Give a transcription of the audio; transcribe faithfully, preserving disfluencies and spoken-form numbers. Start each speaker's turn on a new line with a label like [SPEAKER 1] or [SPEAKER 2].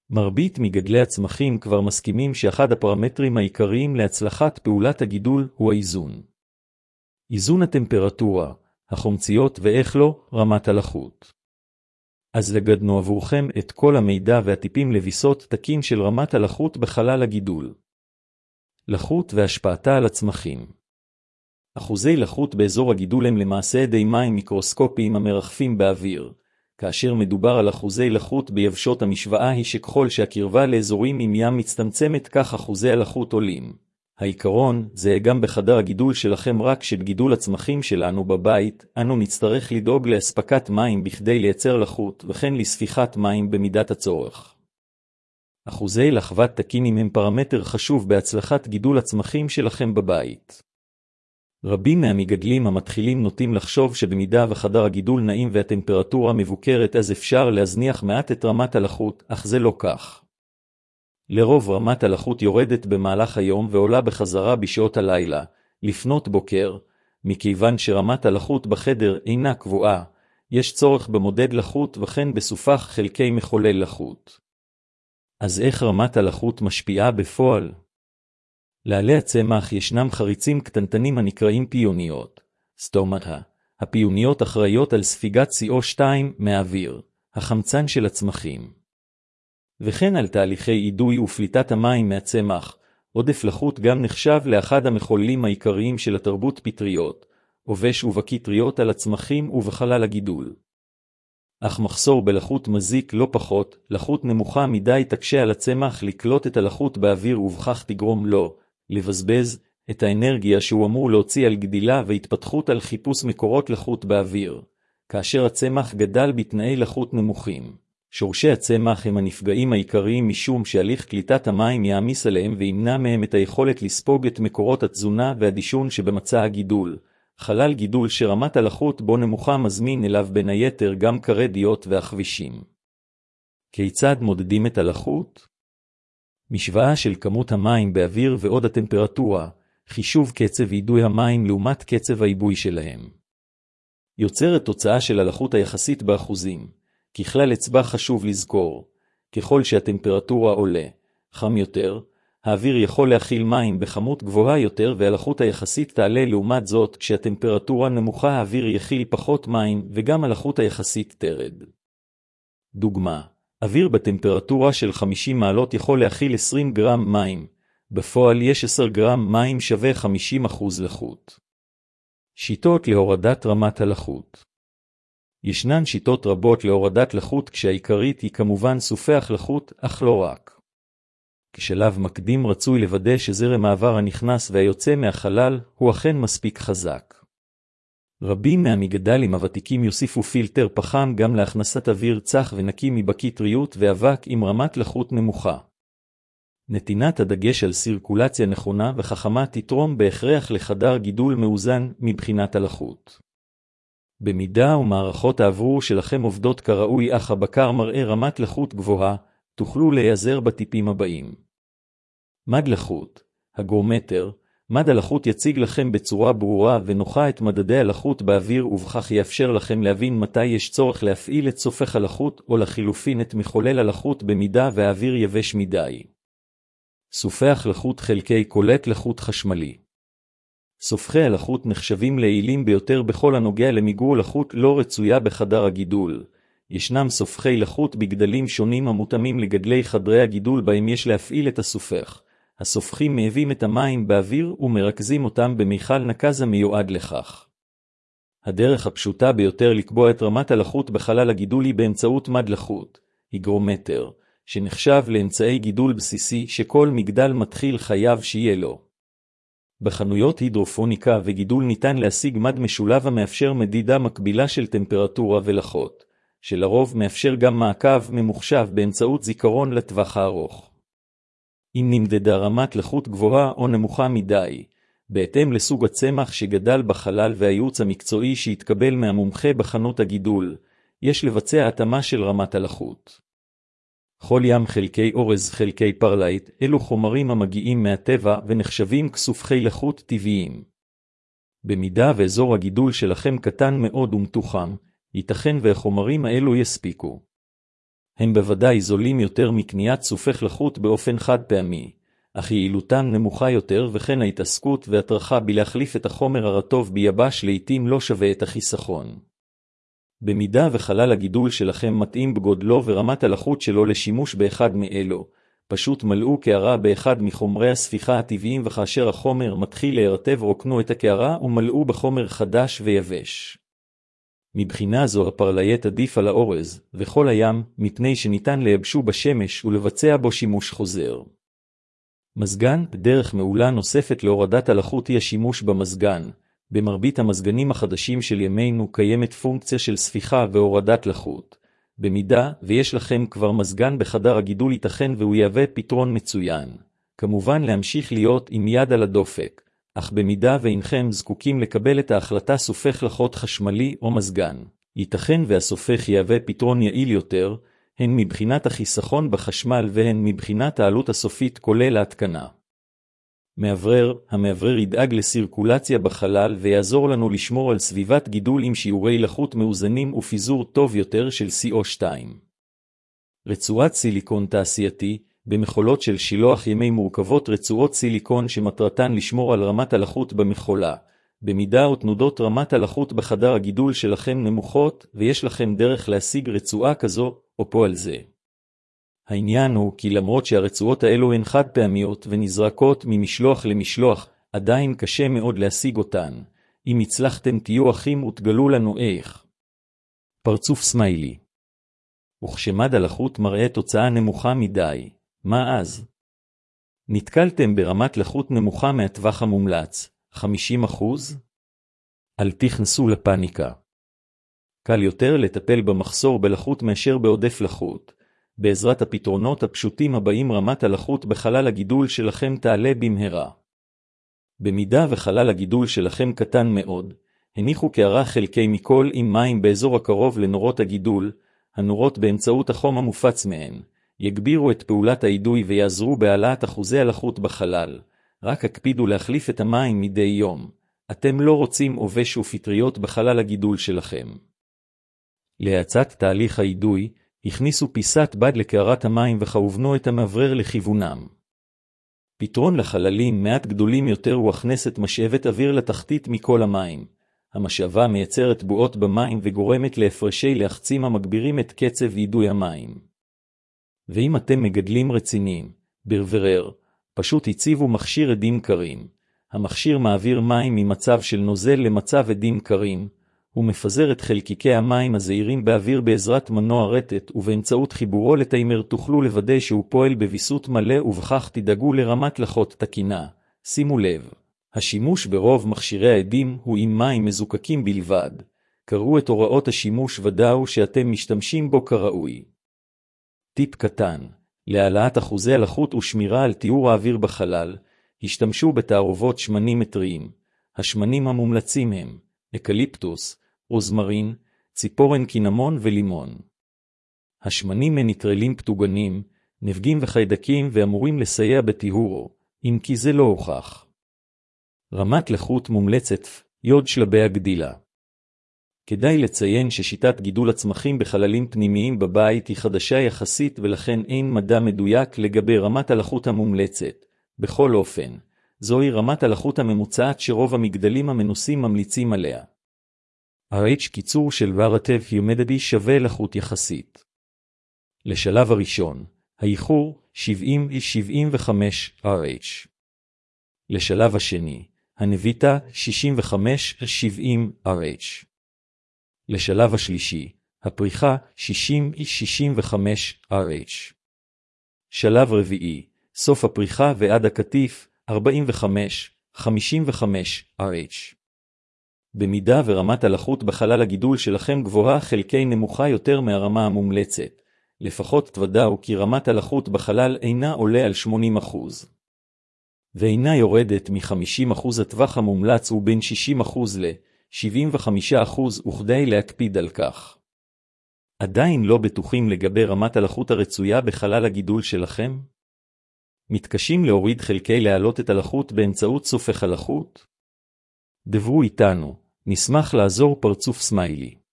[SPEAKER 1] מרבית מגדלי הצמחים כבר מסכימים שאחד הפרמטרים העיקריים להצלחת פעולת הגידול הוא האיזון. איזון הטמפרטורה, החומציות ואיך לא, רמת הלחות. אז לגדנו עבורכם את כל המידע והטיפים לביסות תקין של רמת הלחות בחלל הגידול. לחות והשפעתה על הצמחים. אחוזי לחות באזור הגידול הם למעשה אדי מים מיקרוסקופיים המרחפים באוויר. כאשר מדובר על אחוזי לחות ביבשות, המשוואה היא שככל שהקרבה לאזורים עם ים מצטמצמת, כך אחוזי הלחות עולים. העיקרון זה גם בחדר הגידול שלכם, רק שבגידול הצמחים שלנו בבית, אנו נצטרך לדאוג להספקת מים בכדי לייצר לחות, וכן לספיחת מים במידת הצורך. אחוזי לחוות תקינים הם פרמטר חשוב בהצלחת גידול הצמחים שלכם בבית. רבים מהמגדלים המתחילים נוטים לחשוב שבמידה וחדר הגידול נעים והטמפרטורה מבוקרת, אז אפשר להזניח מעט את רמת הלחות, אך זה לא כך. לרוב רמת הלחות יורדת במהלך היום ועולה בחזרה בשעות הלילה, לפנות בוקר. מכיוון שרמת הלחות בחדר אינה קבועה, יש צורך במודד לחות וכן בסופח חלקי מחולל לחות. אז איך רמת הלחות משפיעה בפועל? לעלי הצמח ישנם חריצים קטנטנים הנקראים פיוניות. סטומטה. הפיוניות אחראיות על ספיגת סי או שתיים מהאוויר, החמצן של הצמחים. וכן על תהליכי אידוי ופליטת המים מהצמח. עודף לחות גם נחשב לאחד המחוללים העיקריים של התרבות פטריות, עובש ובקטריות על הצמחים ובחלל הגידול. אך מחסור בלחות מזיק לא פחות. לחות נמוכה מדי תקשה על הצמח לקלוט את הלחות באוויר, ובכך תגרום לו לבזבז את האנרגיה שהוא אמור להוציא על גדילה והתפתחות על חיפוש מקורות לחות באוויר. כאשר הצמח גדל בתנאי לחות נמוכים, שורשי הצמח הם הנפגעים העיקריים, משום שהליך קליטת המים יעמיס עליהם וימנע מהם את היכולת לספוג את מקורות התזונה והדישון שבמצע הגידול. חלל גידול שרמת הלחות בו נמוכה מזמין אליו בין היתר גם קרדיות והחבישים. כיצד מודדים את הלחות? משוואה של כמות המים באוויר ועוד הטמפרטורה, חישוב קצב אידוי המים לעומת קצב העיבוי שלהם. יוצרת תוצאה של הלחות היחסית באחוזים. ככלל אצבע חשוב לזכור, ככל שהטמפרטורה עולה, חם יותר, האוויר יכול להכיל מים בכמות גבוהה יותר והלחות היחסית תעלה. לעומת זאת, כשהטמפרטורה נמוכה האוויר יכיל פחות מים וגם הלחות היחסית תרד. דוגמה, אוויר בטמפרטורה של חמישים מעלות יכול להכיל עשרים גרם מים, בפועל יש עשרה גרם מים שווה חמישים אחוז לחות. שיטות להורדת רמת הלחות. ישנן שיטות רבות להורדת לחות, כשהעיקרית היא כמובן סופח לחות, אך לא רק. כשלב מקדים רצוי לוודא שזרם העבר הנכנס והיוצא מהחלל הוא אכן מספיק חזק. רבים מהמגדלים הוותיקים יוסיפו פילטר פחם גם להכנסת אוויר צח ונקי מבקטריות ואבק עם רמת לחות נמוכה. נתינת הדגש על סירקולציה נכונה וחכמה תתרום בהכרח לחדר גידול מאוזן מבחינת הלחות. במידה ומערכות האוורור שלכם עובדות כראוי אך הבקר מראה רמת לחות גבוהה, תוכלו להיעזר בטיפים הבאים. מד לחות, הגרומטר. מד הלחות יציג לכם בצורה ברורה ונוחה את מדדי הלחות באוויר, ובכך יאפשר לכם להבין מתי יש צורך להפעיל את סופח הלחות או לחילופין את מחולל הלחות במידה והאוויר יבש מדי. סופח לחות חלקי קולט לחות חשמלי. סופחי הלחות נחשבים ליעילים ביותר בכל הנוגע למיגור לחות לא רצויה בחדר הגידול. ישנם סופחי לחות בגדלים שונים המותאמים לגדלי חדרי הגידול בהם יש להפעיל את הסופח. הסופחים מהווים את המים באוויר ומרכזים אותם במיכל נקז המיועד לכך. הדרך הפשוטה ביותר לקבוע את רמת הלחות בחלל הגידול היא באמצעות מד לחות, היגרומטר, שנחשב לאמצעי גידול בסיסי שכל מגדל מתחיל חייב שיהיה לו. בחנויות הידרופוניקה וגידול ניתן להשיג מד משולב המאפשר מדידה מקבילה של טמפרטורה ולחות, שלרוב מאפשר גם מעקב ממוחשב באמצעות זיכרון לטווח הארוך. אם נמדדה רמת לחות גבוהה או נמוכה מדי, בהתאם לסוג הצמח שגדל בחלל והייעוץ המקצועי שהתקבל מהמומחה בחנות הגידול, יש לבצע התאמה של רמת הלחות. חול ים, חלקי אורז, חלקי פרלייט, אלו חומרים המגיעים מהטבע ונחשבים כסופחי לחות טבעיים. במידה ואזור הגידול שלכם קטן מאוד ומתוחם, ייתכן והחומרים האלו יספיקו. הם בוודאי זולים יותר מקניית סופך לחות באופן חד פעמי, אך יעילותם נמוכה יותר וכן ההתעסקות והטרחה בלהחליף את החומר הרטוב ביבש לעתים לא שווה את החיסכון. במידה וחלל הגידול שלכם מתאים בגודלו ורמת הלחות שלו לשימוש באחד מאלו, פשוט מלאו קערה באחד מחומרי הספיחה הטבעיים וכאשר החומר מתחיל להירטב רוקנו את הקערה ומלאו בחומר חדש ויבש. מבחינה זו הפרליית עדיף על האורז וכל הים מפני שניתן לייבשו בשמש ולבצע בו שימוש חוזר. מזגן, דרך מעולה נוספת להורדת הלחות היא השימוש במזגן. במרבית המזגנים החדשים של ימינו קיימת פונקציה של ספיחה והורדת לחות. במידה ויש לכם כבר מזגן בחדר הגידול ייתכן והוא יהווה פתרון מצוין. כמובן להמשיך להיות עם יד על הדופק, אך במידה ואינכם זקוקים לקבל את ההחלטה סופך לחות חשמלי או מזגן, ייתכן והסופך יהווה פתרון יעיל יותר, הן מבחינת החיסכון בחשמל והן מבחינת העלות הסופית כולל ההתקנה. מאוורר, המאוורר ידאג לסירקולציה בחלל ויעזור לנו לשמור על סביבת גידול עם שיעורי לחות מאוזנים ופיזור טוב יותר של סי או שתיים. רצועת סיליקון תעשייתי, במכולות של שילוח ימי מורכבות רצועות סיליקון שמטרתן לשמור על רמת הלחות במכולה. במידה או תנודות רמת הלחות בחדר הגידול שלכם נמוכות ויש לכם דרך להשיג רצועה כזו או פועל זה. העניין הוא כי למרות שהרצועות האלו הן חד פעמיות ונזרקות ממשלוח למשלוח, עדיין קשה מאוד להשיג אותן. אם הצלחתם תהיו אחים ותגלו לנו איך. פרצוף סמיילי. וכשמד הלחות מראה תוצאה נמוכה מדי, מה אז? נתקלתם ברמת לחות נמוכה מהטווח המומלץ, חמישים אחוז? אל תכנסו לפניקה. קל יותר לטפל במחסור בלחות מאשר בעודף לחות. בעזרת הפתרונות הפשוטים הבאים רמת הלחות בחלל הגידול שלכם תעלה במהרה. במידה וחלל הגידול שלכם קטן מאוד, הניחו קערה חלקי מכל עם מים באזור הקרוב לנורות הגידול, הנורות באמצעות החום המופץ מהן, יגבירו את פעולת האידוי ויעזרו בהעלאת אחוזי הלחות בחלל, רק הקפידו להחליף את המים מדי יום, אתם לא רוצים עובש ופטריות בחלל הגידול שלכם. להאצת תהליך האידוי, הכניסו פיסת בד לקערת המים וכוונו את המאוורר לכיוונם. פתרון לחללים מעט גדולים יותר הוא הכנסת משאבת אוויר לתחתית מכל המים. המשאבה מייצרת בועות במים וגורמת להפרשי לחצים המגבירים את קצב אידוי המים. ואם אתם מגדלים רציניים, ברברר, פשוט הציבו מכשיר עדים קרים. המכשיר מעביר מים ממצב של נוזל למצב עדים קרים, הוא מפזר את חלקיקי המים הזעירים באוויר בעזרת מנוע רטט ובאמצעות חיבורו לטיימר תוכלו לוודא שהוא פועל בביסות מלא ובכך תדאגו לרמת לחות תקינה. שימו לב, השימוש ברוב מכשירי העדים הוא עם מים מזוקקים בלבד. קראו את הוראות השימוש ודאו שאתם משתמשים בו כראוי. טיפ קטן, להעלאת אחוזי הלחות ושמירה על תיאור האוויר בחלל, השתמשו בתערובות שמנים מטריים. השמנים המומלצים הם אקליפטוס, רוזמרין, ציפורן קינמון ולימון. השמנים מניטרלים פטוגנים, נבגים וחיידקים ואמורים לסייע בטיהורו, אם כי זה לא הוכח. רמת לחות מומלצת, יוד שלבי הגדילה. כדאי לציין ששיטת גידול הצמחים בחללים פנימיים בבית היא חדשה יחסית ולכן אין מדע מדויק לגבי רמת הלחות המומלצת. בכל אופן, זוהי רמת הלחות הממוצעת שרוב המגדלים המנוסים ממליצים עליה. אר-אייץ' קיצור של Relative Humidity שווה לחות יחסית. לשלב הראשון, האיחור שבעים עד שבעים וחמש אר-אייץ'. לשלב השני, הנביטה שישים וחמש עד שבעים אר-אייץ'. לשלב השלישי, הפריחה שישים עד שישים וחמש אר-אייץ'. שלב רביעי, סוף הפריחה ועד הקטיף ארבעים וחמש עד חמישים וחמש אר-אייץ'. במידה ורמת הלחות בחלל הגידול שלכם גבוהה חלקי נמוכה יותר מהרמה המומלצת, לפחות תוודאו כי רמת הלחות בחלל אינה עולה על שמונים אחוז. ואינה יורדת מ-חמישים אחוז הטווח המומלץ ובין שישים אחוז ל-שבעים וחמישה אחוז וכדי להקפיד על כך. עדיין לא בטוחים לגבי רמת הלחות הרצויה בחלל הגידול שלכם? מתקשים להוריד חלקי להעלות את הלחות באמצעות סופך הלחות? דברו איתנו, נשמח לעזור. פרצוף סמיילי.